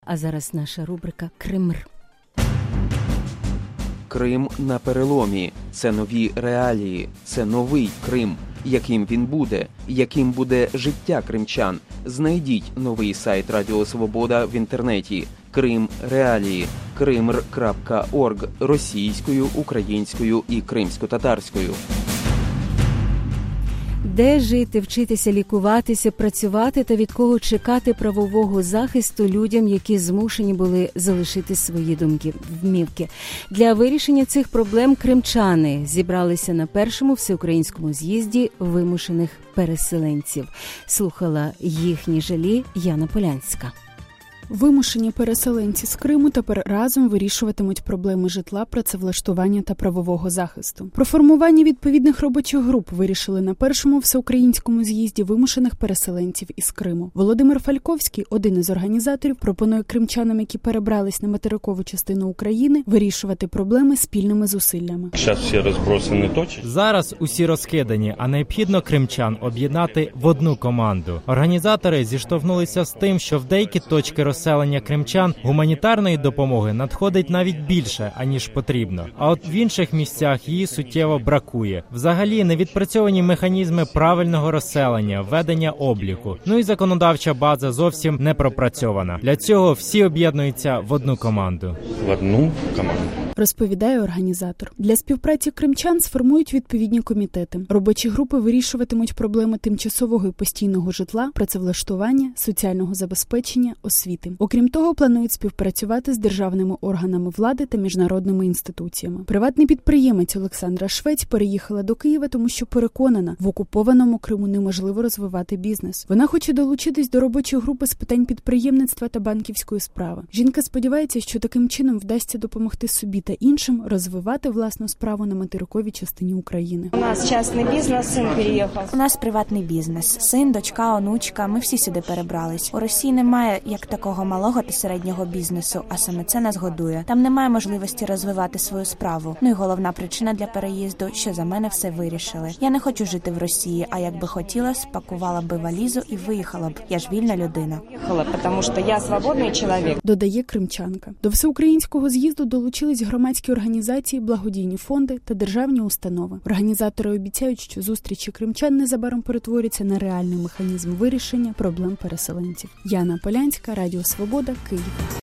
А зараз наша рубрика «Кримр». Крим на переломі. Це нові реалії. Це новий Крим. Яким він буде? Яким буде життя кримчан? Знайдіть новий сайт Радіо Свобода в інтернеті. Крим реалії. krimr.org російською, українською і кримсько-татарською. Де жити, вчитися, лікуватися, працювати та від кого чекати правового захисту людям, які змушені були залишити свої домівки. Для вирішення цих проблем кримчани зібралися на першому всеукраїнському з'їзді вимушених переселенців. Слухала їхні жалі Яна Полянська. Вимушені переселенці з Криму тепер разом вирішуватимуть проблеми житла, працевлаштування та правового захисту. Про формування відповідних робочих груп вирішили на першому всеукраїнському з'їзді вимушених переселенців із Криму. Володимир Фальковський, один із організаторів, пропонує кримчанам, які перебрались на материкову частину України, вирішувати проблеми спільними зусиллями. Зараз усі розкидані, а необхідно кримчан об'єднати в одну команду. Організатори зіштовхнулися з тим, що в деякі точки розселення кримчан гуманітарної допомоги надходить навіть більше, аніж потрібно. А от в інших місцях її суттєво бракує. Взагалі, не відпрацьовані механізми правильного розселення, ведення обліку. Ну і законодавча база зовсім не пропрацьована. Для цього всі об'єднуються в одну команду. Розповідає організатор. Для співпраці кримчан сформують відповідні комітети. Робочі групи вирішуватимуть проблеми тимчасового і постійного житла, працевлаштування, соціального забезпечення, освіти. Окрім того, планують співпрацювати з державними органами влади та міжнародними інституціями. Приватний підприємець Олександра Швець переїхала до Києва, тому що переконана, в окупованому Криму неможливо розвивати бізнес. Вона хоче долучитись до робочої групи з питань підприємництва та банківської справи. Жінка сподівається, що таким чином вдасться допомогти собі та іншим розвивати власну справу на материковій частині України. У нас частний бізнес, син переїхав. У нас приватний бізнес. Син, дочка, онучка, ми всі сюди перебрались. У Росії немає як такого малого та середнього бізнесу, а саме це нас годує. Там немає можливості розвивати свою справу. Ну і головна причина для переїзду, що за мене все вирішили. Я не хочу жити в Росії, а якби хотіла, спакувала би валізу і виїхала б. Я ж вільна людина. Тому що я свободний чоловік. Додає кримчанка. До всеукраїнського з'їзду долучились громадські організації, благодійні фонди та державні установи. Організатори обіцяють, що зустрічі кримчан незабаром перетворяться на реальний механізм вирішення проблем переселенців. Яна Полянська, Радіо Свобода, Київ.